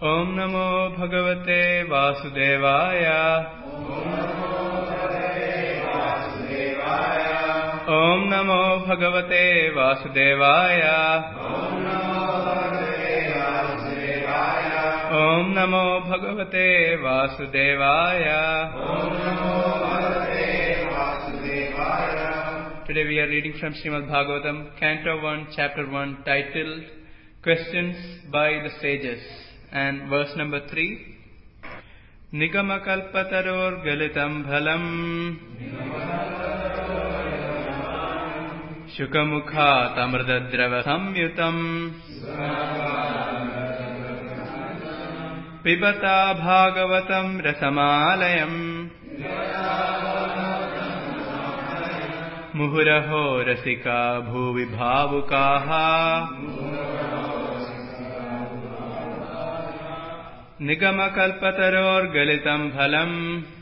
Om Namo Bhagavate Vasudevaya. Om Namo Bhagavate Vasudevaya. Om Namo Bhagavate Vasudevaya. Today we are reading from Srimad Bhagavatam, Canto 1, Chapter 1, titled Questions by the Sages, and verse number 3. Nigamakalpataror galitam bhalam Shukamukhat amrtadrava samyutam Pibata bhagavatam rasamalayam Muhuraho rasika bhuvi bhavukaha Nigamakalpataror galitam phalam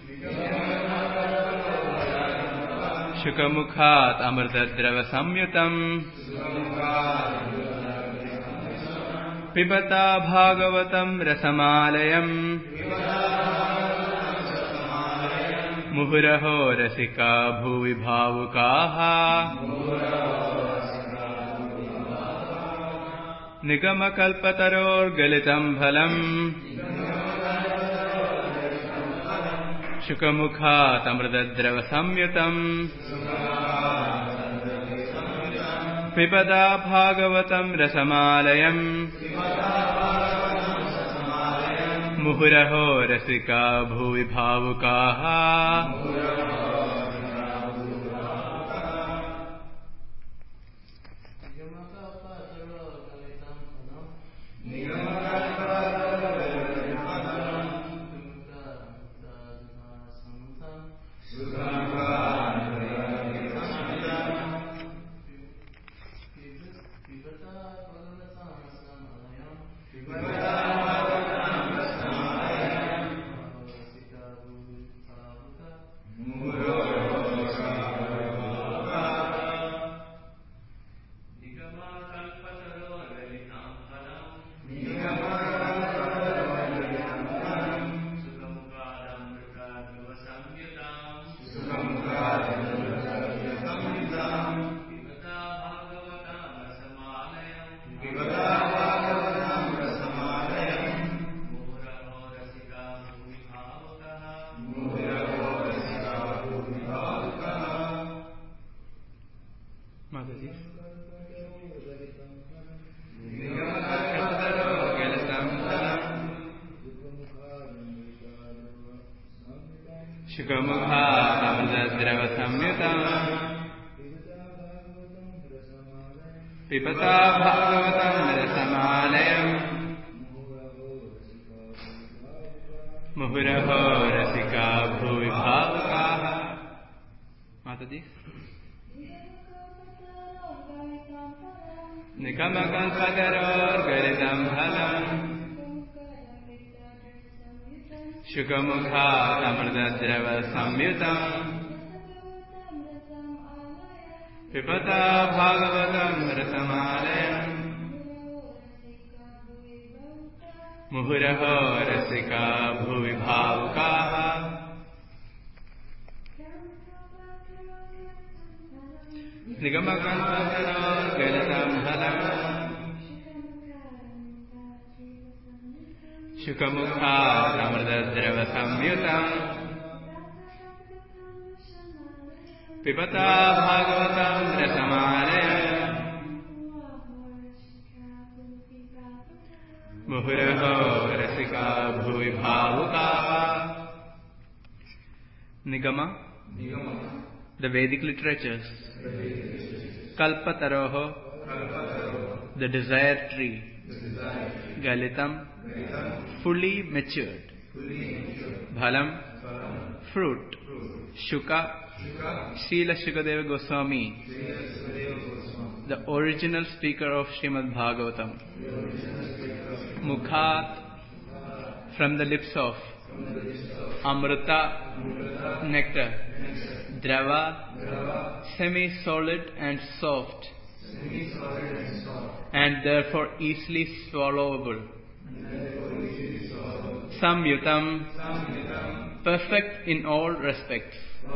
Shukamukhat amrtadrava samyutam Pibata bhagavatam rasamalayam Muhuraho rasika bhuvi bhavukaha Nigamakalpataror galitam phalam Shukamukhat amrtadrava samyutam Pibata bhagavatam rasamalayam Muhuraho rasika bhuvi bhavukaha Shukamukhat amrtadrava samyutam Pibata bhagavatam rasamalayam Muhuraho rasika bhuvi bhavukaha. Mataji. Nigamakalpataror galitam phalam Shukamukhat amrtadrava samyutam Pibata bhagavatam rasamalayam Muhuraho rasika bhuvi bhavukaha. Nigamakalpataror galitam phalam Shukamukhat amrtadrava samyutam Pibata bhagavatam rasamalayam Muhuraho rasika bhuvi bhavukaha. Nigama, the Vedic literatures. Kalpataroho, the desire tree. Galitam, fully matured. Bhalam, fruit. Shuka, Srila Shukadeva Goswami, the original speaker of Srimad Bhagavatam. Mukhat, from the lips of. Amrita, nectar. Drava, semi-solid and soft. And therefore easily swallowable. Samyutam, perfect in all respects.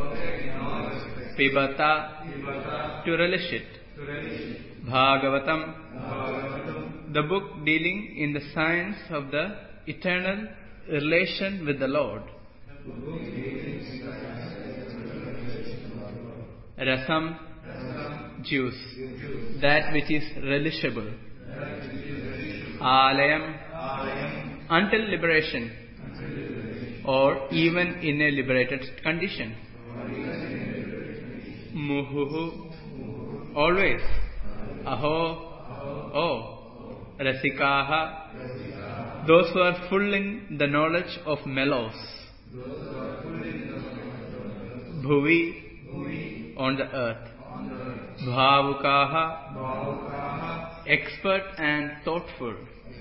Pibata, to relish it. Bhagavatam, the book dealing in the science of the eternal relation with the Lord. Rasam, juice, that which is relishable. Alayam, until liberation, or even in a liberated condition. Muhuhu, always. Aho, oh. Rasikaha, those who are full in the knowledge of mellows. Bhuvi, on the earth. Bhavukaha, expert and thoughtful.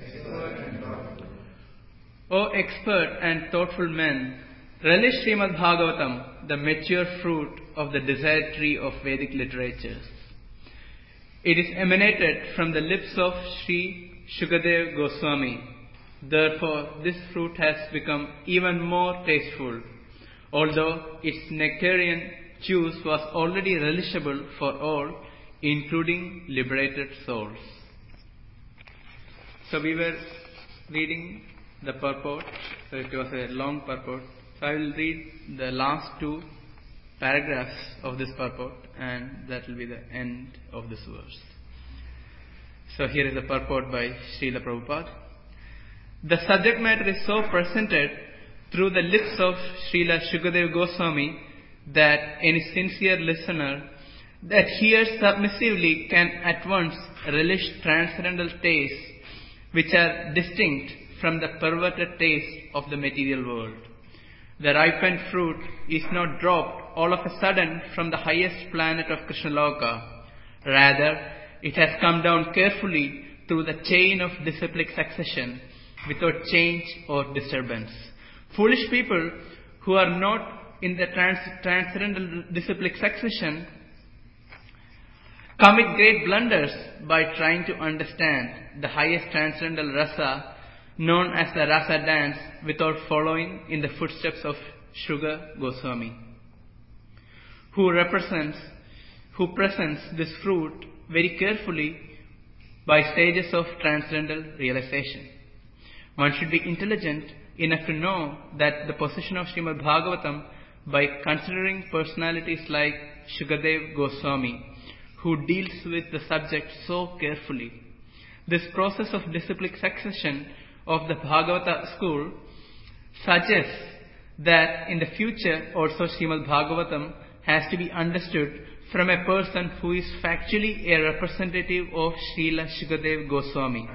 O expert and thoughtful men, relish Srimad Bhagavatam, the mature fruit of the desired tree of Vedic literatures. It is emanated from the lips of Sri Shukadev Goswami. Therefore, this fruit has become even more tasteful, although its nectarian juice was already relishable for all, including liberated souls. So we were reading the purport. So it was a long purport. So I will read the last two paragraphs of this purport, and that will be the end of this verse. So here is the purport by Srila Prabhupada. The subject matter is so presented through the lips of Srila Shukadev Goswami that any sincere listener that hears submissively can at once relish transcendental tastes which are distinct from the perverted taste of the material world. The ripened fruit is not dropped all of a sudden from the highest planet of Krishnaloka. Rather, it has come down carefully through the chain of disciplic succession without change or disturbance. Foolish people who are not in the transcendental disciplic succession commit great blunders by trying to understand the highest transcendental rasa known as the rasa dance without following in the footsteps of Shuka Goswami, who presents this fruit very carefully by stages of transcendental realization. One should be intelligent enough to know that the position of Srimad Bhagavatam by considering personalities like Shukadev Goswami, who deals with the subject so carefully. This process of disciplic succession of the Bhagavata school suggests that in the future also Srimad Bhagavatam has to be understood from a person who is factually a representative of Srila Shukadev Goswami.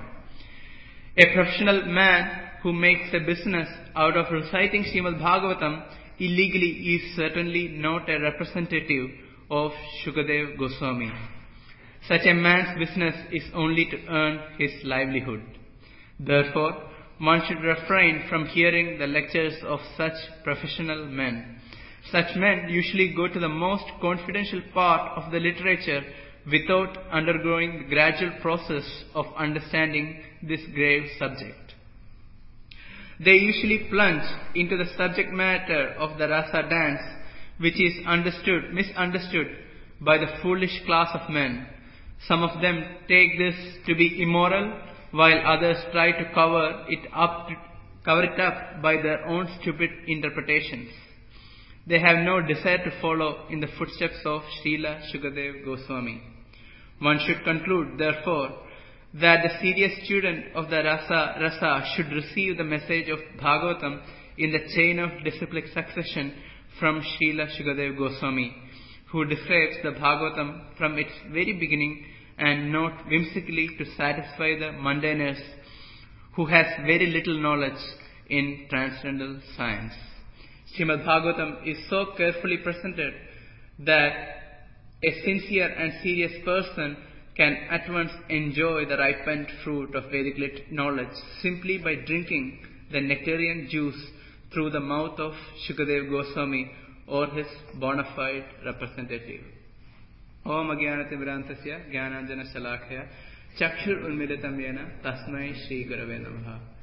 A professional man who makes a business out of reciting Srimad Bhagavatam illegally is certainly not a representative of Shukadev Goswami. Such a man's business is only to earn his livelihood. Therefore, one should refrain from hearing the lectures of such professional men. Such men usually go to the most confidential part of the literature without undergoing the gradual process of understanding this grave subject. They usually plunge into the subject matter of the rasa dance, which is misunderstood by the foolish class of men. Some of them take this to be immoral, while others try to cover it up by their own stupid interpretations. They have no desire to follow in the footsteps of Srila Shukadev Goswami. One should conclude, therefore, that the serious student of the rasa should receive the message of Bhagavatam in the chain of disciplic succession from Srila Shukadev Goswami, who describes the Bhagavatam from its very beginning and not whimsically to satisfy the mundaners who has very little knowledge in transcendental science. Srimad Bhagavatam is so carefully presented that a sincere and serious person can at once enjoy the ripened fruit of Vedic knowledge simply by drinking the nectarian juice through the mouth of Shukadev Goswami or his bona fide representative. Om Agyanativirantasya Jnananjana Shalakaya Chakshur Unmilitam Yena Tasmai Shri Gurave Namaha.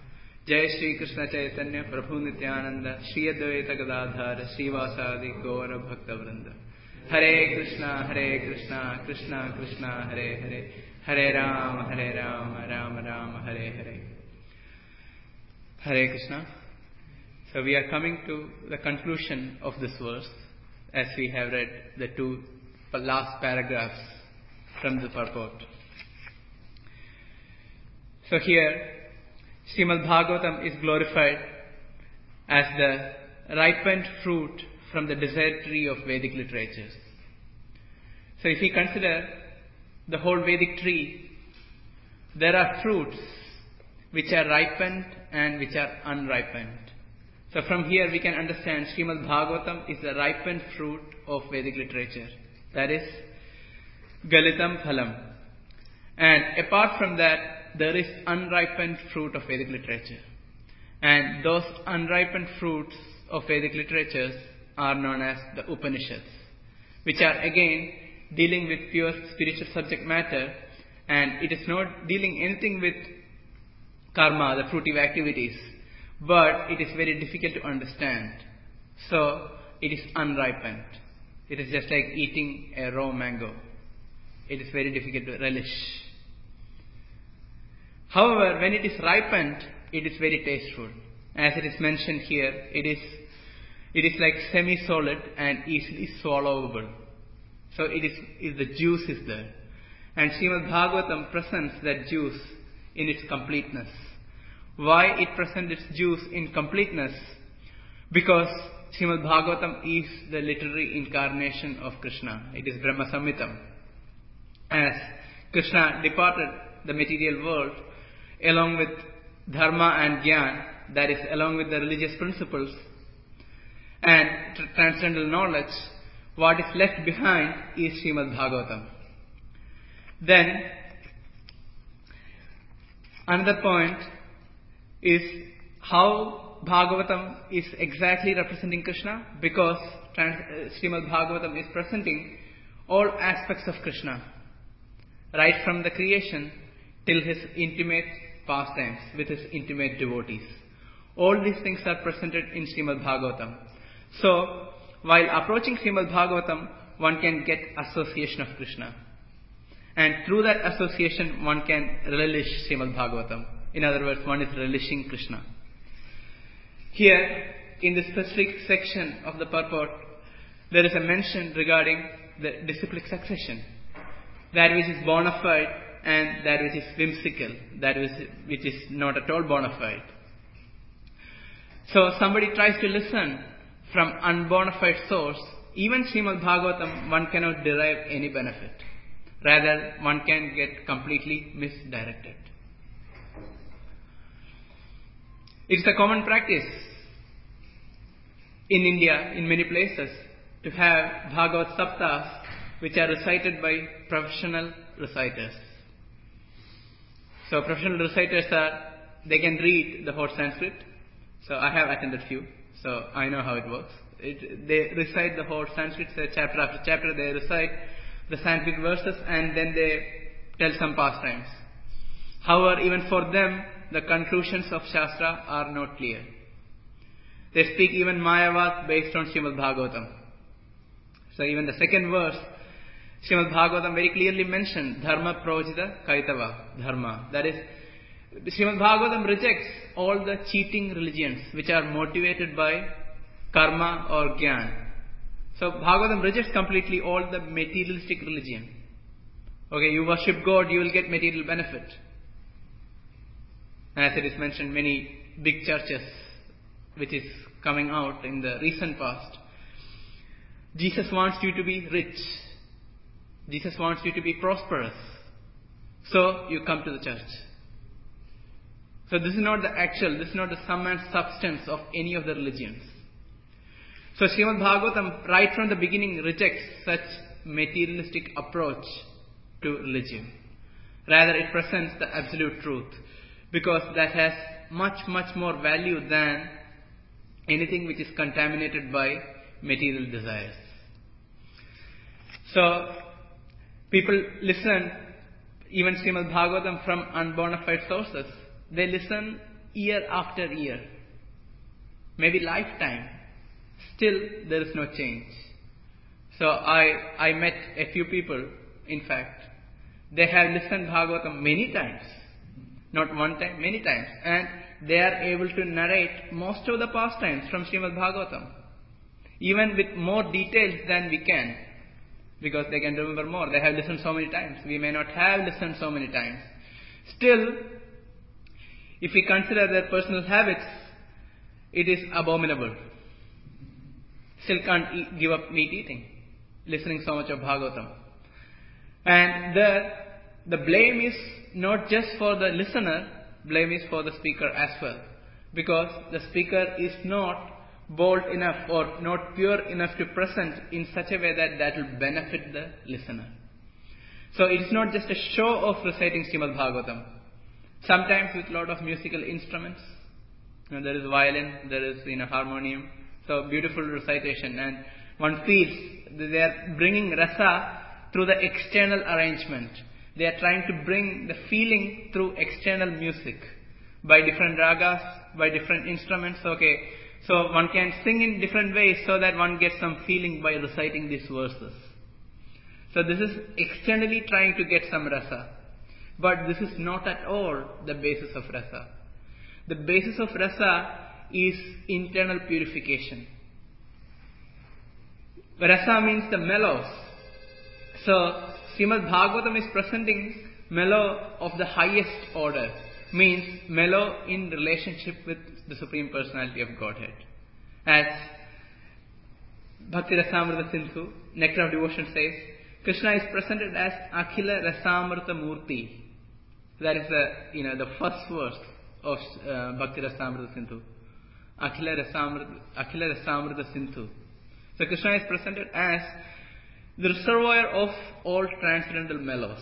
Jai Shri Krishna Chaitanya Prabhu Nityananda Shri Advaita Gadadhara Srivasadi Gaura Bhakta Vrinda. Hare Krishna, Krishna Krishna, Hare Hare, Hare Rama, Rama Rama, Hare Hare. Hare Krishna. So we are coming to the conclusion of this verse as we have read the two last paragraphs from the purport. So here, Srimad Bhagavatam is glorified as the ripened fruit from the desired tree of Vedic literatures. So if we consider the whole Vedic tree, there are fruits which are ripened and which are unripened. So from here we can understand Srimad Bhagavatam is the ripened fruit of Vedic literature. That is Galitam Phalam. And apart from that, there is unripened fruit of Vedic literature. And those unripened fruits of Vedic literatures are known as the Upanishads, which are again dealing with pure spiritual subject matter, and it is not dealing anything with karma, the fruitive activities, but it is very difficult to understand. So it is unripened. It is just like eating a raw mango. It is very difficult to relish. However, when it is ripened, it is very tasteful. As it is mentioned here, it is like semi-solid and easily swallowable. So the juice is there. And Srimad Bhagavatam presents that juice in its completeness. Why it presents its juice in completeness? Because Srimad Bhagavatam is the literary incarnation of Krishna. It is Brahma Samhitam. As Krishna departed the material world along with dharma and jnana, that is, along with the religious principles and transcendental knowledge, what is left behind is Srimad Bhagavatam. Then, another point is how Bhagavatam is exactly representing Krishna, because Srimad Bhagavatam is presenting all aspects of Krishna, right from the creation till his intimate pastimes with his intimate devotees. All these things are presented in Srimad Bhagavatam. So, while approaching Srimad Bhagavatam, one can get association of Krishna. And through that association, one can relish Srimad Bhagavatam. In other words, one is relishing Krishna. Here, in this specific section of the purport, there is a mention regarding the disciplic succession. That which is bona fide and that which is whimsical, that which is not at all bona fide. So somebody tries to listen from unbona fide source, even Srimad Bhagavatam, one cannot derive any benefit. Rather, one can get completely misdirected. It is a common practice in India, in many places, to have Bhagavad Saptas which are recited by professional reciters. So professional reciters they can read the whole Sanskrit. So I have attended few, so I know how it works. They recite the whole Sanskrit, chapter after chapter, they recite the Sanskrit verses and then they tell some pastimes. However, even for them, the conclusions of Shastra are not clear. They speak even Mayavad based on Srimad Bhagavatam. So even the second verse, Srimad Bhagavatam very clearly mentioned Dharma Projita Kaitava Dharma. That is, Srimad Bhagavatam rejects all the cheating religions which are motivated by karma or jnana. So Bhagavatam rejects completely all the materialistic religion. Okay, you worship God, you will get material benefit. As it is mentioned, many big churches which is coming out in the recent past. Jesus wants you to be rich. Jesus wants you to be prosperous. So you come to the church. So this is not the sum and substance of any of the religions. So Srimad Bhagavatam right from the beginning rejects such materialistic approach to religion. Rather, it presents the absolute truth, because that has much, much more value than anything which is contaminated by material desires. So people listen even Srimad Bhagavatam from unbona fide sources. They listen year after year, maybe lifetime, still there is no change. So I met a few people, in fact, they have listened Bhagavatam many times, not one time, many times, and they are able to narrate most of the pastimes from Srimad Bhagavatam, even with more details than we can, because they can remember more. They have listened so many times. We may not have listened so many times. Still, if we consider their personal habits, it is abominable. Still can't give up meat eating, listening so much of Bhagavatam. And the blame is not just for the listener, blame is for the speaker as well. Because the speaker is not bold enough or not pure enough to present in such a way that will benefit the listener. So it is not just a show of reciting Srimad Bhagavatam. Sometimes with a lot of musical instruments. There is violin, there is harmonium. So beautiful recitation, and one feels they are bringing rasa through the external arrangement. They are trying to bring the feeling through external music by different ragas, by different instruments. Okay, so one can sing in different ways so that one gets some feeling by reciting these verses. So this is externally trying to get some rasa. But this is not at all the basis of rasa. The basis of rasa is internal purification. Rasa means the mellows. So Srimad Bhagavatam is presenting mellow of the highest order, means mellow in relationship with the Supreme Personality of Godhead. As Bhakti Rasamrita Sindhu, Nectar of Devotion says, Krishna is presented as Akhila Rasamrita Murti. That is the first verse of Bhakti Rasamrita Sindhu. Akhila Rasamrita Sindhu. So Krishna is presented as the reservoir of all transcendental mellows.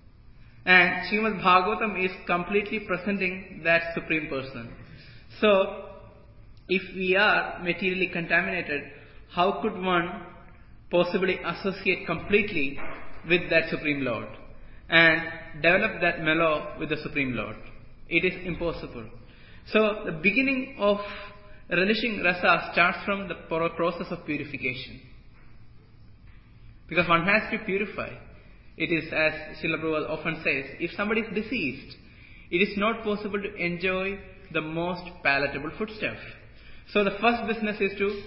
And Srimad Bhagavatam is completely presenting that Supreme Person. So, if we are materially contaminated, how could one possibly associate completely with that Supreme Lord and develop that mellow with the Supreme Lord? It is impossible. So, the beginning of relishing rasa starts from the process of purification. Because one has to purify. It is, as Srila Prabhupada often says, if somebody is deceased, it is not possible to enjoy the most palatable foodstuff. So the first business is to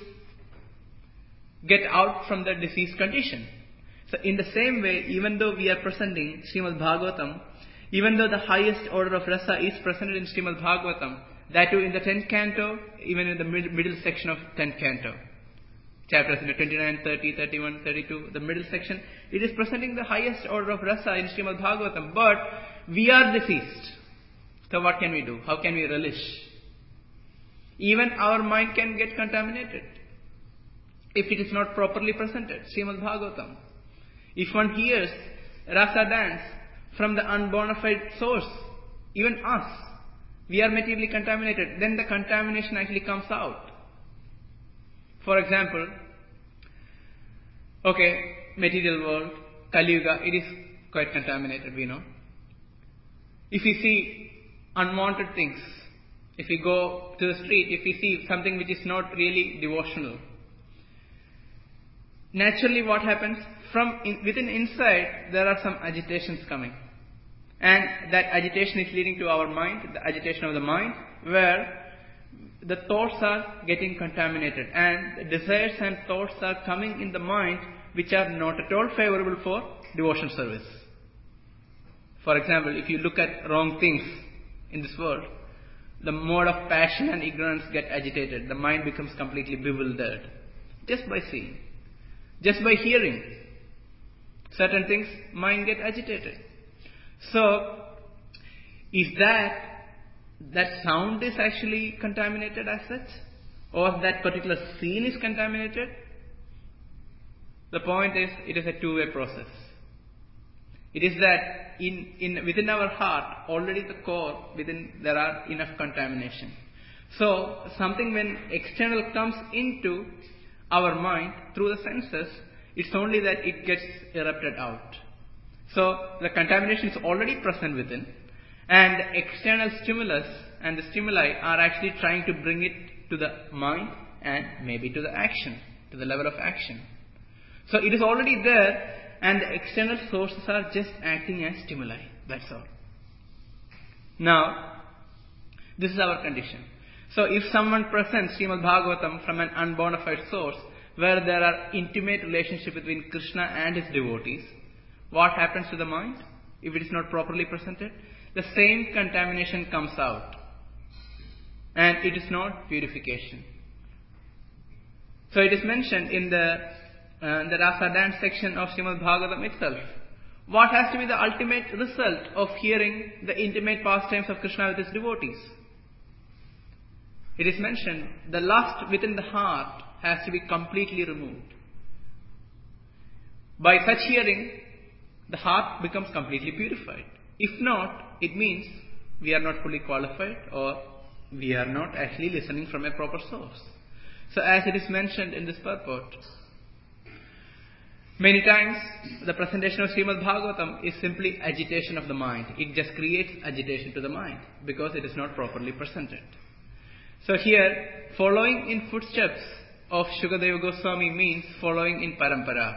get out from the deceased condition. So in the same way, even though we are presenting Srimad Bhagavatam, even though the highest order of rasa is presented in Srimad Bhagavatam, that too in the 10th canto, even in the middle section of 10th canto, chapters 29, 30, 31, 32, the middle section, it is presenting the highest order of rasa in Srimad Bhagavatam. But we are deceased. So what can we do? How can we relish? Even our mind can get contaminated if it is not properly presented. Srimad Bhagavatam. If one hears rasa dance from the unbona fide source, even us, we are materially contaminated. Then the contamination actually comes out. For example, material world, Kali Yuga, it is quite contaminated, we know. If we see unwanted things, if we go to the street, if we see something which is not really devotional, naturally what happens? Within inside, there are some agitations coming. And that agitation is leading to our mind, the agitation of the mind, where the thoughts are getting contaminated. And the desires and thoughts are coming in the mind which are not at all favorable for devotion service. For example, if you look at wrong things in this world, the mode of passion and ignorance get agitated. The mind becomes completely bewildered. Just by seeing. Just by hearing certain things, mind get agitated. So, is that sound is actually contaminated as such? Or that particular scene is contaminated? The point is, it is a two-way process. It is that within our heart, already the core, there are enough contamination. So, something when external comes into our mind through the senses, it's only that it gets erupted out. So, the contamination is already present within, and the external stimulus and the stimuli are actually trying to bring it to the mind and maybe to the action, to the level of action. So it is already there, and the external sources are just acting as stimuli. That's all. Now, this is our condition. So if someone presents Srimad Bhagavatam from an unbona fide source, where there are intimate relationship between Krishna and his devotees, what happens to the mind if it is not properly presented? The same contamination comes out, and it is not purification. So it is mentioned in the Rasa Dance section of Srimad Bhagavatam itself. What has to be the ultimate result of hearing the intimate pastimes of Krishna with his devotees? It is mentioned, the lust within the heart has to be completely removed. By such hearing, the heart becomes completely purified. If not, it means we are not fully qualified, or we are not actually listening from a proper source. So as it is mentioned in this purport, many times the presentation of Srimad Bhagavatam is simply agitation of the mind. It just creates agitation to the mind because it is not properly presented. So here, following in footsteps of Shukadeva Goswami means following in parampara,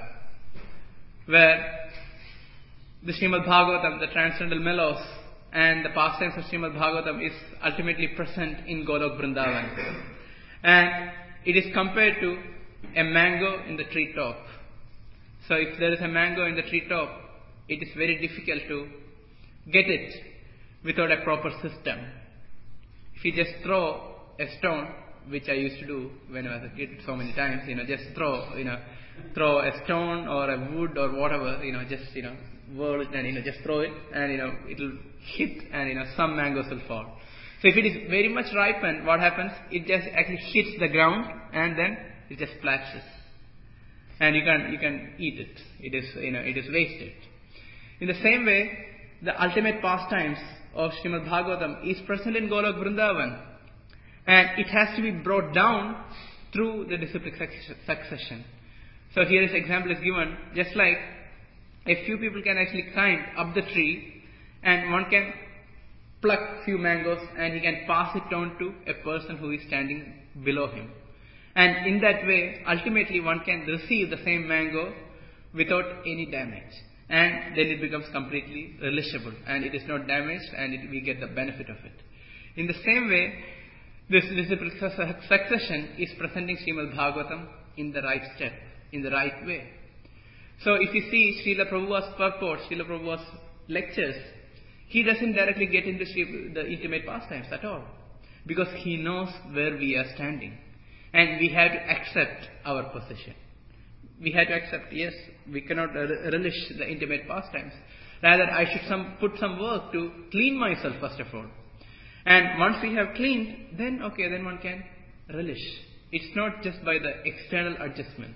where the Srimad Bhagavatam, the transcendental mellows and the pastimes of Srimad Bhagavatam is ultimately present in Golok Vrindavan. And it is compared to a mango in the treetop. So if there is a mango in the treetop, it is very difficult to get it without a proper system. If you just throw a stone, which I used to do when I was a kid so many times, just throw a stone or a wood or whatever, just, whirl it and, just throw it and, it'll hit and, some mangoes will fall. So if it is very much ripened, what happens? It just actually hits the ground and then it just splashes. And you can eat it. It is wasted. In the same way, the ultimate pastimes of Srimad Bhagavatam is present in Golok Vrindavan. And it has to be brought down through the disciplic succession. So here this example is given, just like a few people can actually climb up the tree and one can pluck few mangoes and he can pass it on to a person who is standing below him. And in that way, ultimately one can receive the same mango without any damage. And then it becomes completely relishable and it is not damaged and we get the benefit of it. In the same way, this disciplic succession is presenting Srimad Bhagavatam in the right step, in the right way. So if you see Srila Prabhupada's purport, Srila Prabhupada's lectures, he doesn't directly get into the intimate pastimes at all. Because he knows where we are standing. And we have to accept our position. We have to accept, yes, we cannot relish the intimate pastimes. Rather, I should put some work to clean myself first of all. And once we have cleaned, then one can relish. It's not just by the external adjustments.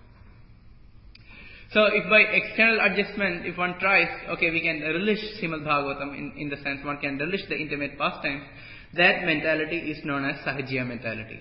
So if by external adjustment, if one tries, we can relish Srimad Bhagavatam in the sense one can relish the intimate pastimes, that mentality is known as Sahajya mentality.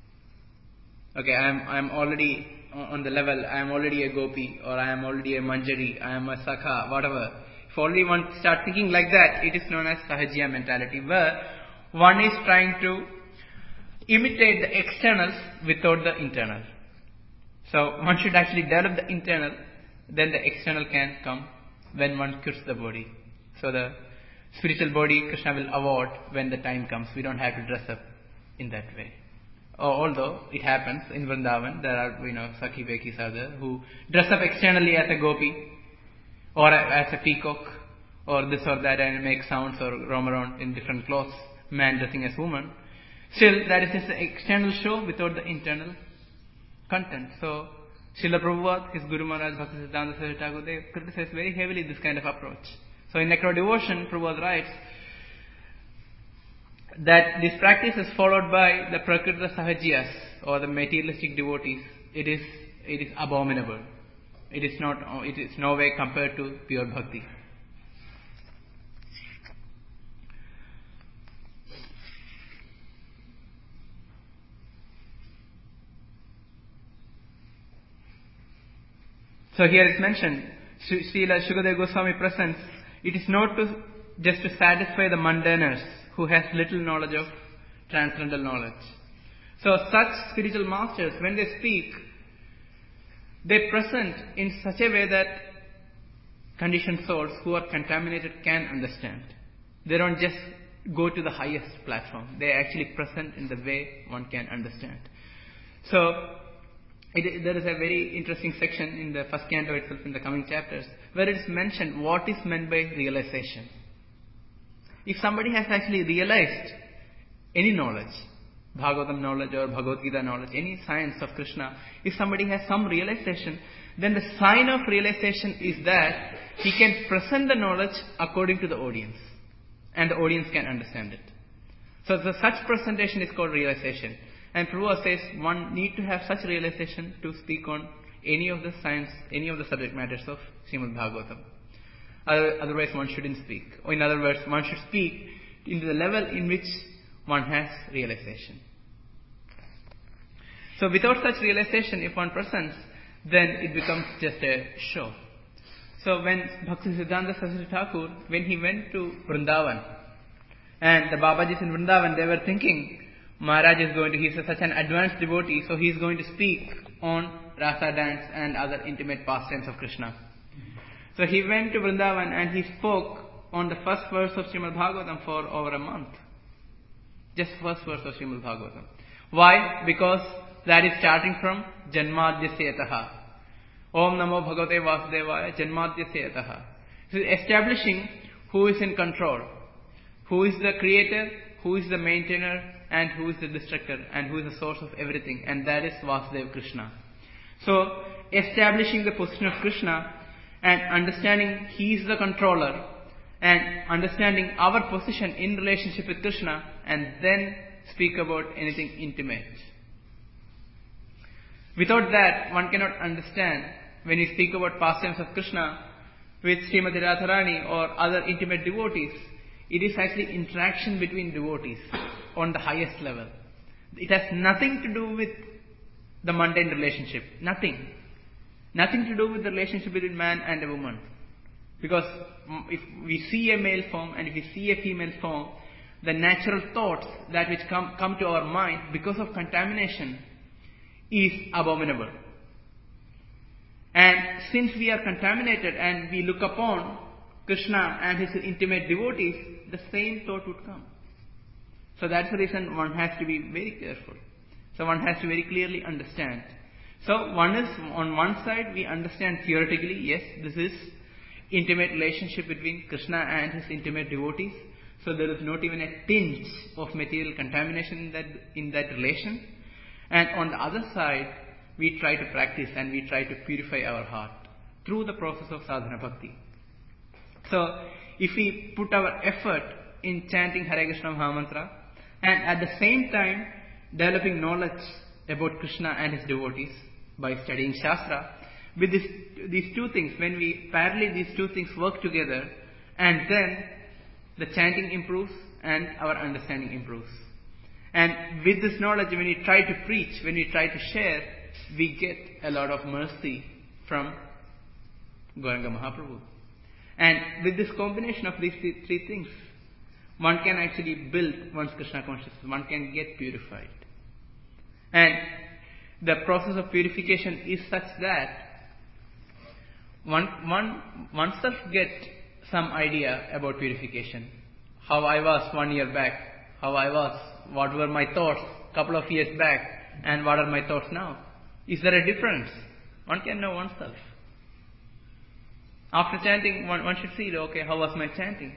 I am already on the level, I am already a gopi, or I am already a manjari, I am a sakha, whatever. If only one starts thinking like that, it is known as Sahajya mentality, where one is trying to imitate the externals without the internal. So one should actually develop the internal, then the external can come when one quits the body. So the spiritual body Krishna will award when the time comes. We don't have to dress up in that way. Although it happens in Vrindavan, there are Sakhi Bekis are there who dress up externally as a gopi or as a peacock or this or that and make sounds or roam around in different clothes, man dressing as woman. Still, that is just an external show without the internal content. So Srila Prabhupada, his Guru Maharaj Bhaktisiddhanta Saraswati Thakur, they criticize very heavily this kind of approach. So in Nectar of Devotion, Prabhupada writes that this practice is followed by the Prakrita Sahajyas or the materialistic devotees. It is abominable. It is no way compared to pure bhakti. So here is mentioned, Srila Shukadeva Goswami presents, it is not just to satisfy the mundaners who has little knowledge of transcendental knowledge. So such spiritual masters, when they speak, they present in such a way that conditioned souls who are contaminated can understand. They don't just go to the highest platform. They actually present in the way one can understand. So there is a very interesting section in the first canto itself, in the coming chapters, where it is mentioned what is meant by realization. If somebody has actually realized any knowledge, Bhagavatam knowledge or Bhagavad Gita knowledge, any science of Krishna, if somebody has some realization, then the sign of realization is that he can present the knowledge according to the audience, and the audience can understand it. So such presentation is called realization. And Prabhupada says one need to have such realization to speak on any of the science, any of the subject matters of Srimad Bhagavatam. Otherwise one shouldn't speak. Or in other words, one should speak into the level in which one has realization. So without such realization, if one presents, then it becomes just a show. So when Bhaktisiddhanta Saraswati Thakur, when he went to Vrindavan, and the Babajis in Vrindavan, they were thinking, Maharaj is going to, he's such an advanced devotee, so he's going to speak on rasa dance and other intimate pastimes of Krishna. So he went to Vrindavan and he spoke on the first verse of Srimad Bhagavatam for over a month. Just first verse of Srimad Bhagavatam. Why? Because that is starting from Janmadhyasetaha. Om Namo Bhagavate Vasudevaya Janmadhyasetaha. So establishing who is in control, who is the creator, who is the maintainer, and who is the destructor, and who is the source of everything, and that is Vasudeva Krishna. So establishing the position of Krishna and understanding he is the controller, and understanding our position in relationship with Krishna, and then speak about anything intimate. Without that, one cannot understand when we speak about pastimes of Krishna with Srimati Radharani or other intimate devotees. It is actually interaction between devotees on the highest level. It has nothing to do with the mundane relationship. Nothing. Nothing to do with the relationship between man and a woman. Because if we see a male form and if we see a female form, the natural thoughts that which come to our mind because of contamination is abominable. And since we are contaminated and we look upon Krishna and his intimate devotees, the same thought would come. So that's the reason one has to be very careful. So one has to very clearly understand. So one is, on one side we understand theoretically, yes, this is intimate relationship between Krishna and his intimate devotees. So there is not even a tinge of material contamination in that relation. And on the other side, we try to practice and we try to purify our heart through the process of sadhana bhakti. So if we put our effort in chanting Hare Krishna Mahamantra and at the same time developing knowledge about Krishna and his devotees by studying Shastra, with these two things, when we parallel these two things work together, and then the chanting improves and our understanding improves. And with this knowledge, when we try to preach, when we try to share, we get a lot of mercy from Gauranga Mahaprabhu. And with this combination of these three things, one can actually build one's Krishna consciousness. One can get purified. And the process of purification is such that oneself get some idea about purification. How I was 1 year back, how I was, what were my thoughts couple of years back, and what are my thoughts now. Is there a difference? One can know oneself. After chanting, one should see, okay, how was my chanting?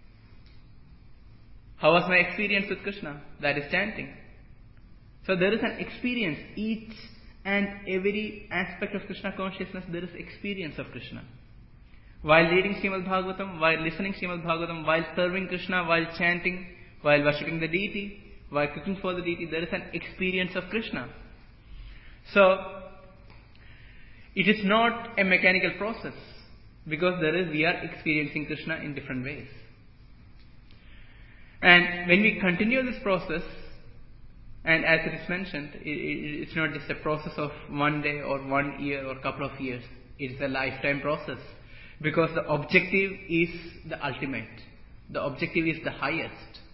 How was my experience with Krishna? That is chanting. So there is an experience. Each and every aspect of Krishna consciousness, there is experience of Krishna. While reading Srimad Bhagavatam, while listening Srimad Bhagavatam, while serving Krishna, while chanting, while worshipping the deity, while cooking for the deity, there is an experience of Krishna. So it is not a mechanical process, because we are experiencing Krishna in different ways. And when we continue this process, and as it is mentioned, it's not just a process of 1 day or 1 year or couple of years. It is a lifetime process, because the objective is the ultimate. The objective is the highest.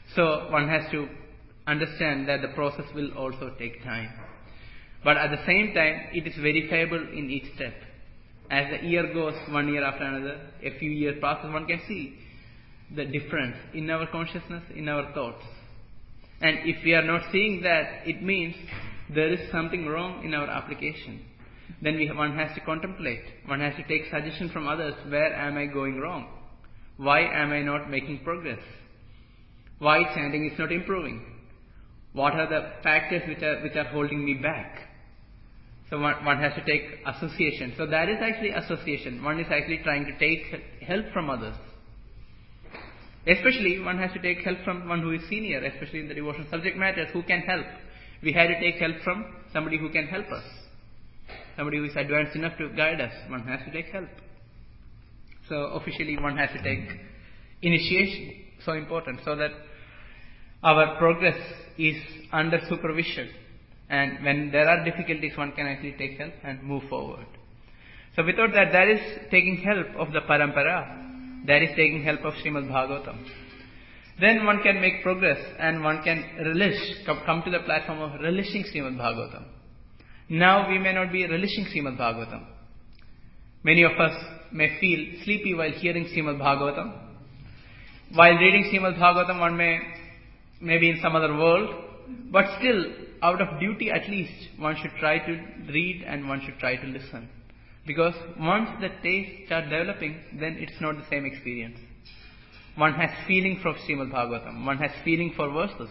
So one has to understand that the process will also take time. But at the same time, it is verifiable in each step. As the year goes, 1 year after another, a few years passes, one can see the difference in our consciousness, in our thoughts. And if we are not seeing that, it means there is something wrong in our application. Then one has to contemplate. One has to take suggestion from others. Where am I going wrong? Why am I not making progress? Why chanting is not improving? What are the factors which are holding me back? So one has to take association. So that is actually association. One is actually trying to take help from others. Especially one has to take help from one who is senior, especially in the devotional subject matters, who can help. We had to take help from somebody who can help us. Somebody who is advanced enough to guide us. One has to take help. So officially one has to take initiation. So important. So that our progress is under supervision. And when there are difficulties, one can actually take help and move forward. So without that, that is taking help of the parampara. That is taking help of Srimad Bhagavatam. Then one can make progress and one can come to the platform of relishing Srimad Bhagavatam. Now we may not be relishing Srimad Bhagavatam. Many of us may feel sleepy while hearing Srimad Bhagavatam. While reading Srimad Bhagavatam, one may be in some other world, but still, out of duty at least, one should try to read and one should try to listen. Because once the taste starts developing, then it's not the same experience. One has feeling for Srimad Bhagavatam. One has feeling for verses.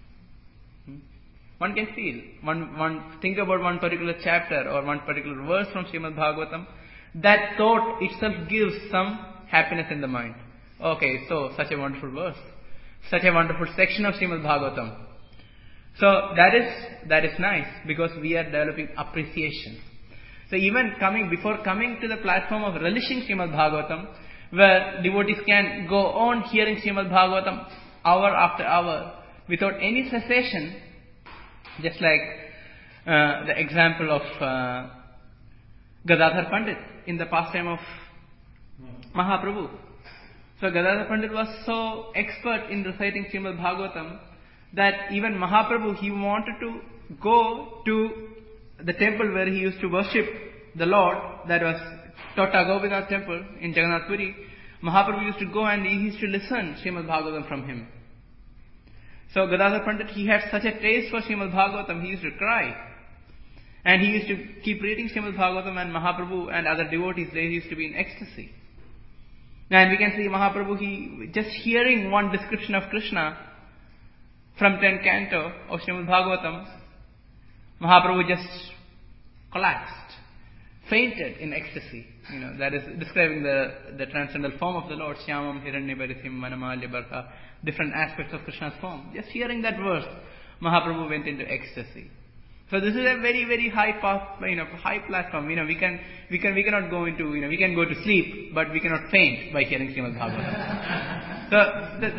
One can feel. One think about one particular chapter or one particular verse from Srimad Bhagavatam. That thought itself gives some happiness in the mind. Okay, so such a wonderful verse. Such a wonderful section of Srimad Bhagavatam. So that is nice because we are developing appreciation. So even before coming to the platform of relishing Srimad Bhagavatam, where devotees can go on hearing Srimad Bhagavatam hour after hour without any cessation, just like the example of Gadadhar Pandit in the pastime of Mahaprabhu. So Gadadhar Pandit was so expert in reciting Srimad Bhagavatam that even Mahaprabhu, he wanted to go to the temple where he used to worship the Lord, that was Tota Govindnath temple in Jagannath Puri. Mahaprabhu used to go and he used to listen Srimad Bhagavatam from him. So Gadadhar Pandit, he had such a taste for Srimad Bhagavatam, he used to cry. And he used to keep reading Srimad Bhagavatam, and Mahaprabhu and other devotees, they used to be in ecstasy. And we can see Mahaprabhu, he just hearing one description of Krishna from 10th canto of Srimad Bhagavatam, Mahaprabhu just collapsed, fainted in ecstasy. That is describing the transcendental form of the Lord, Shyamam Hiranyabharithim Vanamalya Bharta, different aspects of Krishna's form. Just hearing that verse, Mahaprabhu went into ecstasy. So this is a very, very high platform. We cannot go into, we can go to sleep, but we cannot faint by hearing Srimad Bhagavatam. So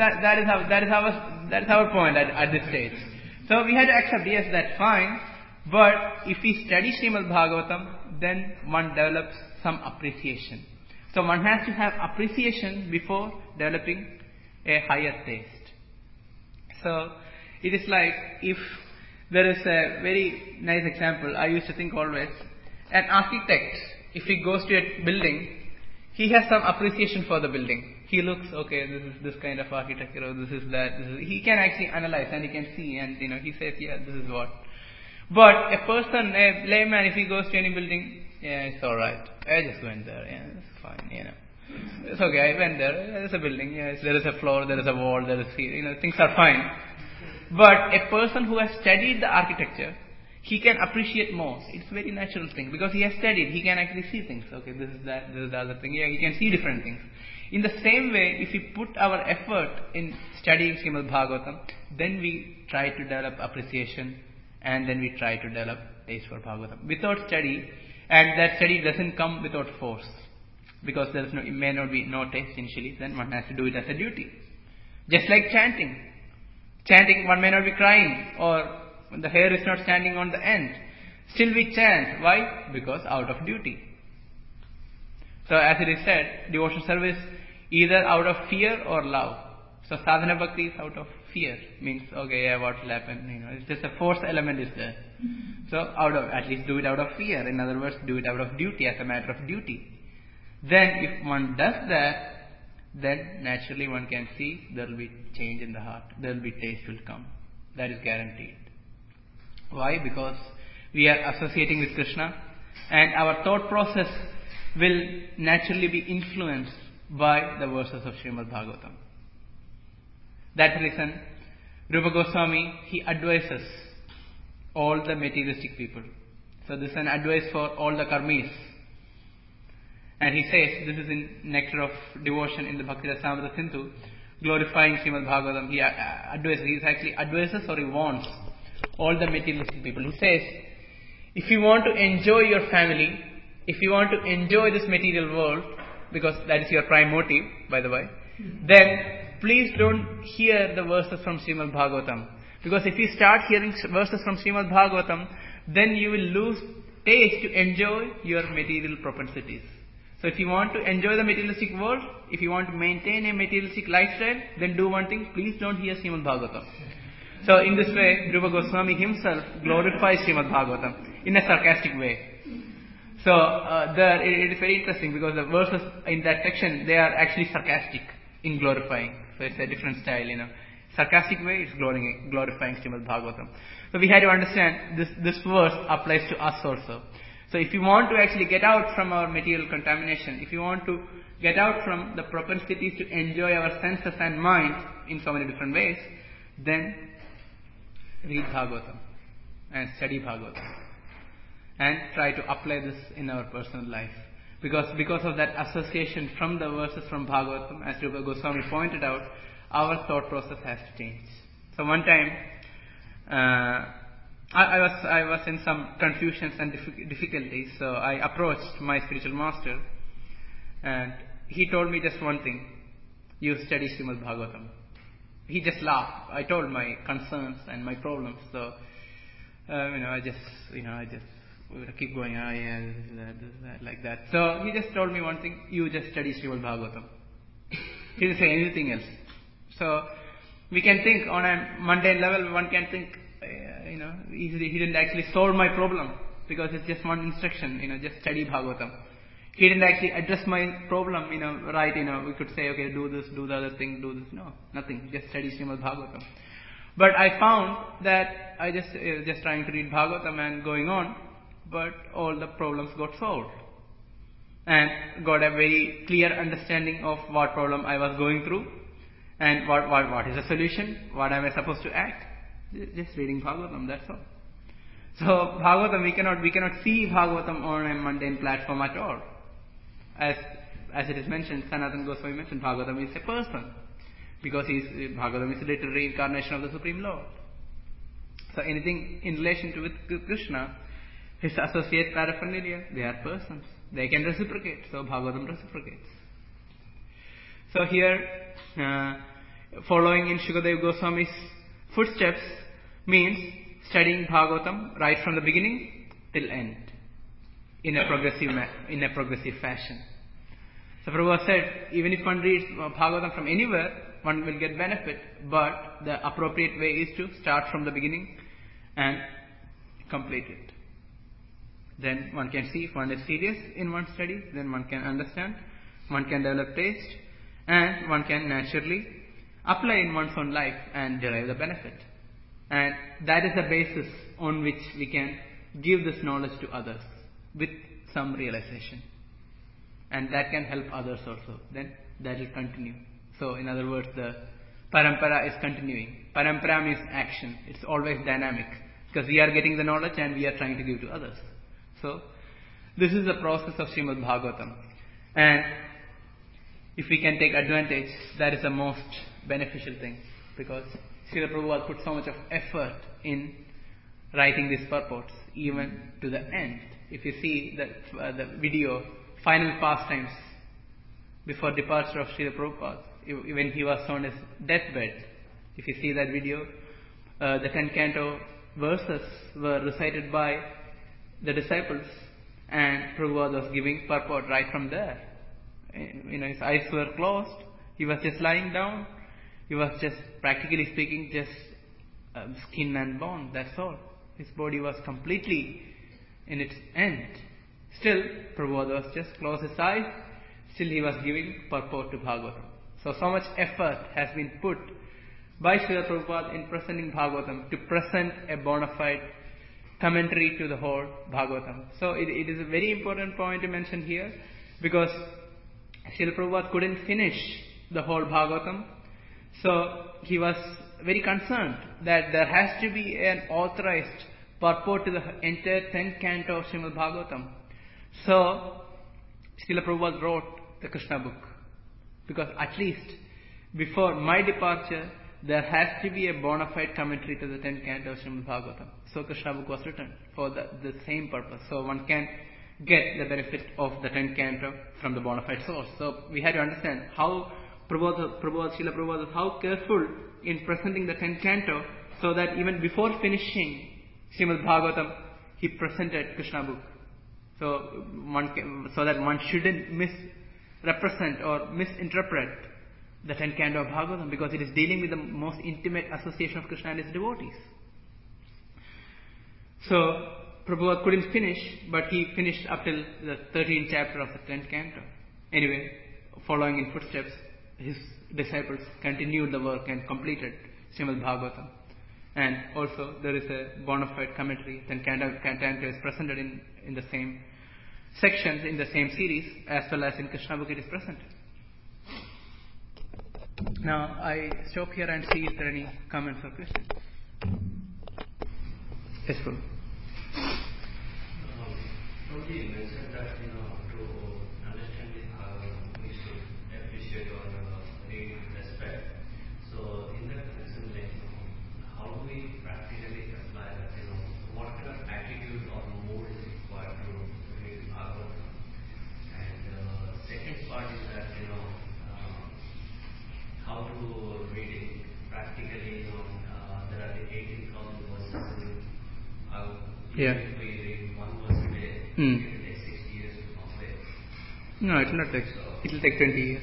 that is our point at this stage. So we had to accept, yes, that's fine. But if we study Srimad Bhagavatam, then one develops some appreciation. So one has to have appreciation before developing a higher taste. So it is like, if there is a very nice example, I used to think always, an architect, if he goes to a building, he has some appreciation for the building. He looks, okay, this is this kind of architecture, or this is that. He can actually analyze and he can see, and he says, yeah, this is what. But a person, a layman, if he goes to any building, yeah, it's alright. I just went there, yeah, it's fine, It's okay, I went there, there's a building, yes, there is a floor, there is a wall, there is, things are fine. But a person who has studied the architecture, he can appreciate more. It's a very natural thing, because he has studied, he can actually see things. Okay, this is that, this is the other thing. Yeah, he can see different things. In the same way, if we put our effort in studying Srimad Bhagavatam, then we try to develop appreciation, and then we try to develop taste for Bhagavatam. Without study, and that study doesn't come without force, because it may not be no taste initially, then one has to do it as a duty. Just like chanting. Chanting, one may not be crying, or the hair is not standing on the end. Still we chant. Why? Because out of duty. So as it is said, devotional service either out of fear or love. So sadhana bhakti is out of fear. Means, okay, yeah, what will happen? It's just a force element is there. So at least do it out of fear. In other words, do it out of duty, as a matter of duty. Then if one does that, then naturally one can see there will be change in the heart. There will be taste will come. That is guaranteed. Why? Because we are associating with Krishna, and our thought process will naturally be influenced by the verses of Srimad Bhagavatam. That's the reason Rupa Goswami, he advises all the materialistic people. So this is an advice for all the karmis. And he says, this is in Nectar of Devotion in the Bhakti Rasamrita Sindhu, glorifying Srimad Bhagavatam. He actually advises or he warns all the materialistic people. He says, if you want to enjoy your family, if you want to enjoy this material world, because that is your prime motive, by the way, then please don't hear the verses from Srimad Bhagavatam. Because if you start hearing verses from Srimad Bhagavatam, then you will lose taste to enjoy your material propensities. So if you want to enjoy the materialistic world, if you want to maintain a materialistic lifestyle, then do one thing, please don't hear Srimad Bhagavatam. So in this way, Rupa Goswami himself glorifies Srimad Bhagavatam in a sarcastic way. So there it is very interesting because the verses in that section, they are actually sarcastic in glorifying. So it's a different style, Sarcastic way, it's glorifying Srimad Bhagavatam. So we had to understand this verse applies to us also. So if you want to actually get out from our material contamination, if you want to get out from the propensities to enjoy our senses and mind in so many different ways, then read Bhagavatam and study Bhagavatam and try to apply this in our personal life. Because of that association from the verses from Bhagavatam, as Rupa Goswami pointed out, our thought process has to change. So one time, I was in some confusions and difficulties, so I approached my spiritual master, and he told me just one thing: you study Srimad Bhagavatam. He just laughed. I told my concerns and my problems, so I just keep going. This, that, like that. So he just told me one thing: you just study Srimad Bhagavatam. He didn't say anything else. So we can think on a mundane level. One can think, he didn't actually solve my problem because it's just one instruction. Just study Bhagavatam. He didn't actually address my problem, right, we could say, okay, do this, do the other thing, do this. No, nothing. Just study Srimad Bhagavatam. But I found that I just trying to read Bhagavatam and going on, but all the problems got solved. And got a very clear understanding of what problem I was going through and what is the solution, what am I supposed to act. Just reading Bhagavatam, that's all. So Bhagavatam, we cannot see Bhagavatam on a mundane platform at all. As it is mentioned, Sanatana Goswami mentioned, Bhagavatam is a person, because Bhagavatam is a literal reincarnation of the Supreme Lord. So anything in relation to with Krishna, his associate paraphernalia, they are persons. They can reciprocate. So Bhagavatam reciprocates. So here, following in Shukadeva Goswami's footsteps means studying Bhagavatam right from the beginning till end in a progressive fashion. So Prabhupada said, even if one reads Bhagavatam from anywhere, one will get benefit, but the appropriate way is to start from the beginning and complete it. Then one can see if one is serious in one study, then one can understand, one can develop taste, and one can naturally apply in one's own life and derive the benefit. And that is the basis on which we can give this knowledge to others with some realization. And that can help others also. Then that will continue. So in other words, the parampara is continuing. Parampara means action. It's always dynamic. Because we are getting the knowledge and we are trying to give to others. So this is the process of Srimad Bhagavatam. And if we can take advantage, that is the most beneficial thing. Because Srila Prabhupada put so much of effort in writing these purports, even to the end. If you see the video, Final Pastimes, before departure of Srila Prabhupada, when he was on his deathbed, if you see that video, the 10 canto verses were recited by the disciples, and Prabhupada was giving purport right from there. His eyes were closed, he was just lying down, He was just, practically speaking, just skin and bone, that's all. His body was completely in its end. Still, Prabhupada was just closed his eyes, still he was giving purport to Bhagavatam. So much effort has been put by Srila Prabhupada in presenting Bhagavatam to present a bona fide commentary to the whole Bhagavatam. So it is a very important point to mention here, because Srila Prabhupada couldn't finish the whole Bhagavatam. So he was very concerned that there has to be an authorized purport to the entire 10th canto of Srimad Bhagavatam. So Srila Prabhupada wrote the Krishna book, because at least before my departure there has to be a bona fide commentary to the 10th canto of Srimad Bhagavatam. So Krishna book was written for the same purpose. So one can get the benefit of the 10th canto from the bona fide source. So we had to understand how Srila Prabhupada was how careful in presenting the 10th canto, so that even before finishing Srimad Bhagavatam, he presented Krishna book. So that one shouldn't misrepresent or misinterpret the 10th canto of Bhagavatam, because it is dealing with the most intimate association of Krishna and his devotees. So Prabhupada couldn't finish, but he finished up till the 13th chapter of the 10th canto. Anyway, following in footsteps, his disciples continued the work and completed Srimad Bhagavatam. And also there is a bona fide commentary. 10th canto is presented in the same sections, in the same series, as well as in Krishna book it is presented. Now I stop here and see if there are any comments or questions. Yes, Prabhu. Prabhuji, you mentioned that to understand this Bhagavatam we should appreciate or read with respect. So in that connection, how do we practically apply that? What kind of attitude or mood is required to read Bhagavatam? And second part is that how to read it practically. There are the 18,000 verses in Bhagavatam. If we read one verse a day, it will take 60 years to complete. No, it will not take. It will take 20 years.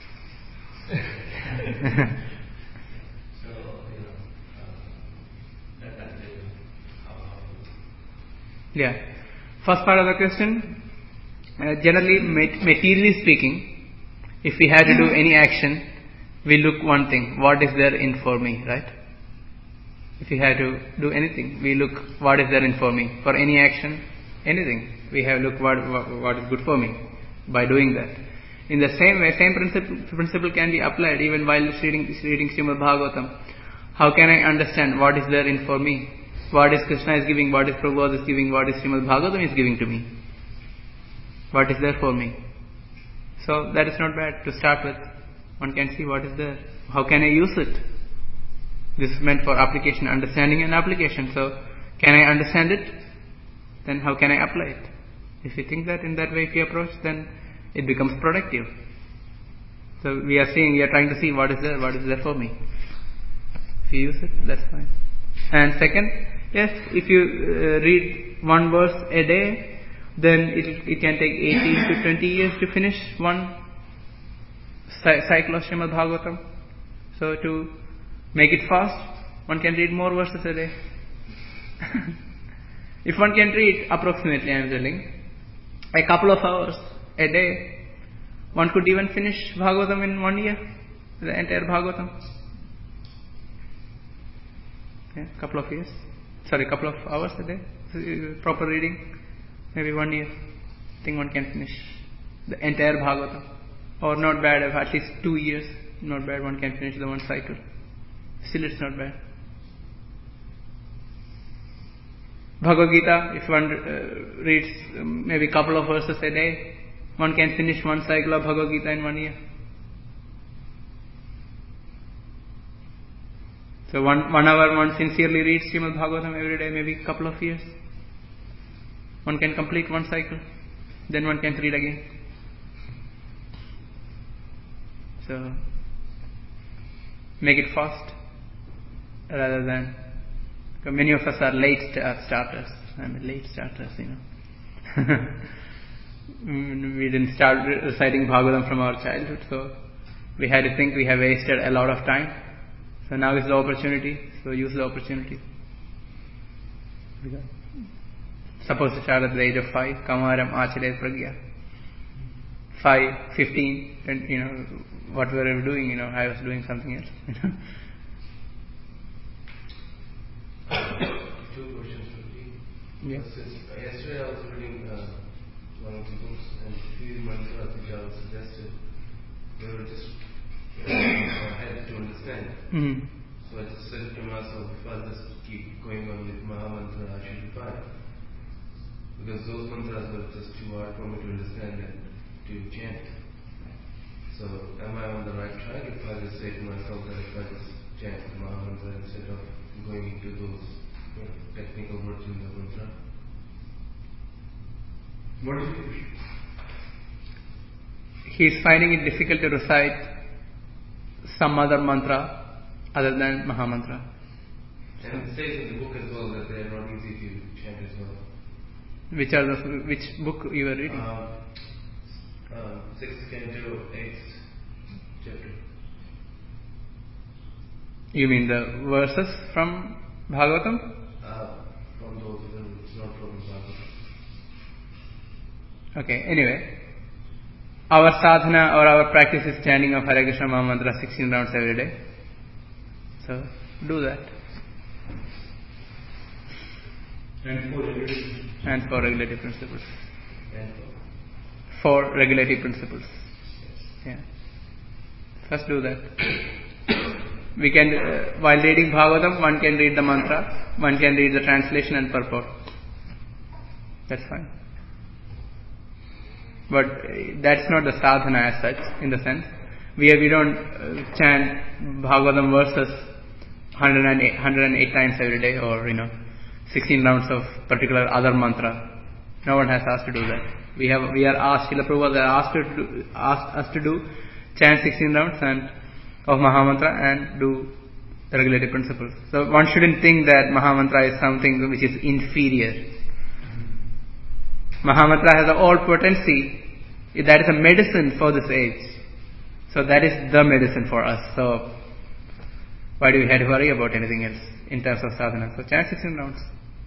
So that's how. Yeah. First part of the question. Generally, materially speaking, if we had to do any action, we look one thing, what is there in for me, right? If we had to do anything, we look what is there in for me. For any action, anything, we have look what is good for me by doing that. In the same way, same principle can be applied even while reading Srimad Bhagavatam. How can I understand what is there in for me? What is Krishna is giving, what is Prabhupada is giving, what is Srimad Bhagavatam is giving to me? What is there for me? So that is not bad to start with. One can see what is there. How can I use it? This is meant for application, understanding and application. So, can I understand it? Then how can I apply it? If you think that in that way, if you approach, then it becomes productive. So we are trying to see what is there for me. If you use it, that's fine. And second, yes, if you read one verse a day, then it can take 18 to 20 years to finish one cycle of Srimad Bhagavatam. So to make it fast, one can read more verses a day. If one can read approximately, I am telling, a couple of hours a day, one could even finish Bhagavatam in 1 year, the entire Bhagavatam. Couple of hours a day, proper reading, maybe 1 year. I think one can finish the entire Bhagavatam. Or not bad, at least 2 years, not bad, one can finish the one cycle. Still it's not bad. Bhagavad Gita, if one reads maybe a couple of verses a day, one can finish one cycle of Bhagavad Gita in 1 year. So one hour one sincerely reads Srimad Bhagavatam every day, maybe a couple of years. One can complete one cycle, then one can read again. So make it fast rather than, many of us are late starters. We didn't start reciting Bhagavatam from our childhood, so we had to think we have wasted a lot of time. So now is the opportunity, so use the opportunity. Suppose to start at the age of 5, Kamaram Achale Pragya. 5, 15, and what were we doing? I was doing something else. Two questions for you. Yeah. Yesterday I was reading one of the books, and a few mantras which I was suggested, they were just help to understand. Mm-hmm. So I just said to myself, if I just keep going on with Maha Mantra, I should be fine. Because those mantras were just too hard for me to understand and to chant. So am I on the right track if I just say to myself that if I just chant the Maha Mantra instead of going into those technical words in the mantra? What do you think? He is finding it difficult to recite some other mantra other than Maha Mantra. And it says in the book as well that they are not easy to chant as well. Which book you were reading? 6th Canto, 8th chapter. You mean the verses from Bhagavatam? From those, it's not from Bhagavatam. Okay, anyway. Our sadhana or our practice is chanting of Hare Krishna Maha Mantra 16 rounds every day. So, do that. And for regulative principles. For regulative principles. Yeah. First do that. We can, while reading Bhagavatam, one can read the mantra, one can read the translation and purport. That's fine. But that's not the sadhana as such, in the sense. We don't chant Bhagavatam verses 108 times every day, or 16 rounds of particular other mantra. No one has asked to do that. We are asked, Srila Prabhupada asked us to do chant 16 rounds and of Maha Mantra and do the regulative principles. So one shouldn't think that Maha Mantra is something which is inferior. Maha Mantra has all potency. That is a medicine for this age. So that is the medicine for us. So why do we have to worry about anything else in terms of sadhana? So chant 16 rounds.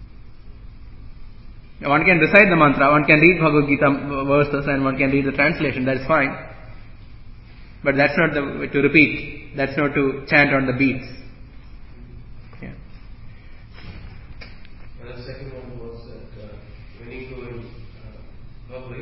One can recite the mantra, one can read Bhagavad Gita verses, and one can read the translation. That is fine. But that's not the way to repeat. That's not to chant on the beats. Yeah. And the second one was that when you go in public,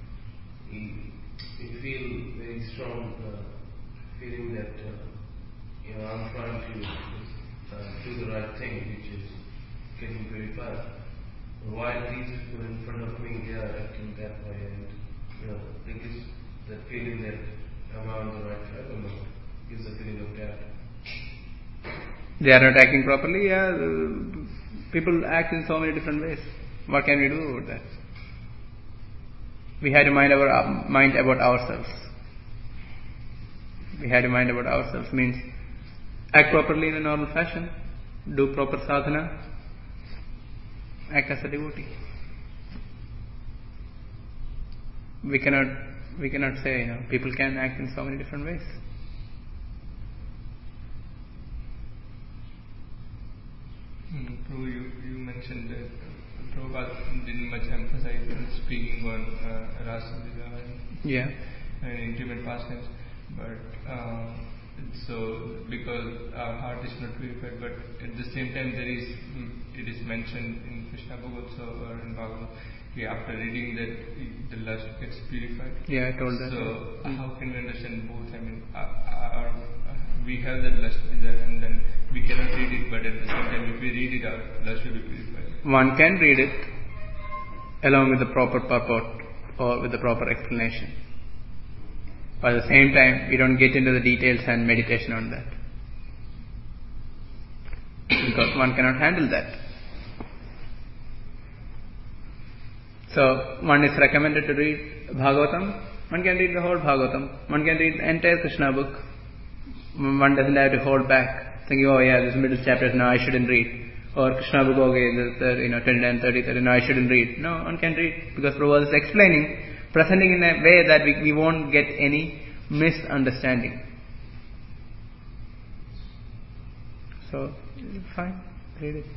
you feel very strong feeling that I'm trying to do the right thing, which is getting purified. While these people in front of me, they are acting that way, and there gives that feeling that am I on the right track or not? Gives a feeling of doubt. They are not acting properly. Yeah, people act in so many different ways. What can we do about that? We had to mind about ourselves. We had to mind about ourselves means act properly in a normal fashion, do proper sadhana, act as a devotee. We cannot say people can act in so many different ways. Prabhu, you mentioned that Prabhupada didn't much emphasize on speaking on Rasa Lila and intimate pastimes, but so because our heart is not purified, but at the same time it is mentioned in Krishna Bhagavatam or in Bhagavatam, after reading that the lust gets purified. Yeah, I told that. So how can we understand both? I mean, we have that lust desire and then we cannot read it, but at the same time if we read it, our lust will be purified. One can read it along with the proper purport or with the proper explanation. But at the same time, we don't get into the details and meditation on that. Because one cannot handle that. So, one is recommended to read Bhagavatam. One can read the whole Bhagavatam. One can read the entire Krishna book. One doesn't have to hold back, thinking, oh yeah, this middle chapter, no, I shouldn't read. Or Krishna book, okay, the 29, 30, 30, no, I shouldn't read. No, one can read. Because Prabhupada is explaining, presenting in a way that we won't get any misunderstanding. So, fine, read it.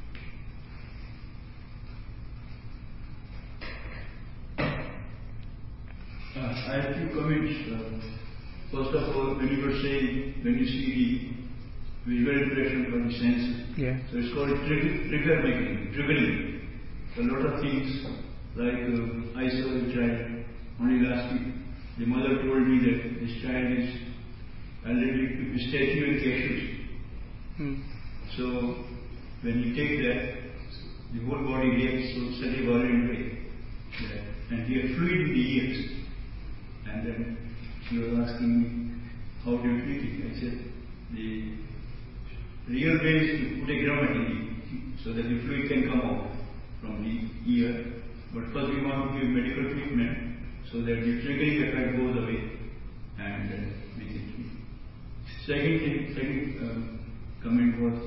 I have few comments. First of all, when you see the visual impression from the sense, so it's called trigger making, triggering. So a lot of things, like I saw a child only last week. The mother told me that this child is allergic to pistachio and cashews. So when you take that, the whole body reacts in such a violent way. And he had fluid in the ears. And then she was asking me, how do you treat it? I said, the real way is to put a grommet in it so that the fluid can come out from the ear. But first we want to give medical treatment so that the triggering effect goes away and we can treat. Second comment was,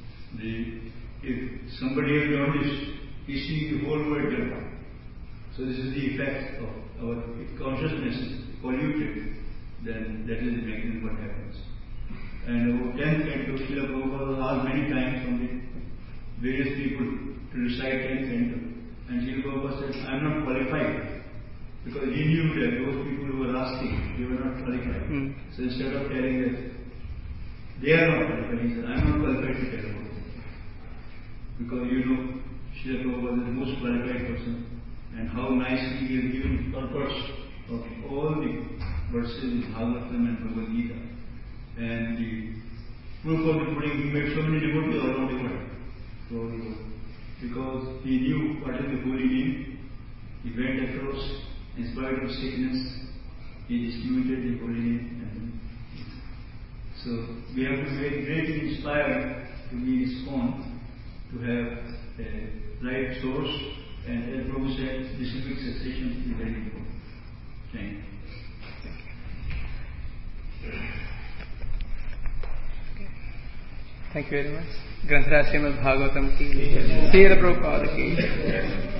if somebody has noticed, he sees the whole world different. So this is the effect of our consciousness is polluted, then that is the mechanism what happens. And about 10th canto, Srila Prabhupada was asked many times from the various people to recite 10th canto. And Srila Prabhupada said, I am not qualified. Because he knew that those people who were asking, they were not qualified. So instead of telling that they are not qualified, he said, I am not qualified to tell about it. Because you know, Srila Prabhupada is the most qualified person. And how nicely he has given purpose of all the verses in Bhagavatam and Bhagavad Gita. And the proof of the pudding, he made so many devotees all around the world. Because he knew what is the holy name, he went across, in spite of sickness, he distributed the holy name. So we have to be greatly inspired to be ISKCON, to have a right source. And as Prabhu said, disciplic cessation is very important. Thank you. Thank you very much. Granth Raj Srimad Bhagavatam ki, Srila Prabhupada ki.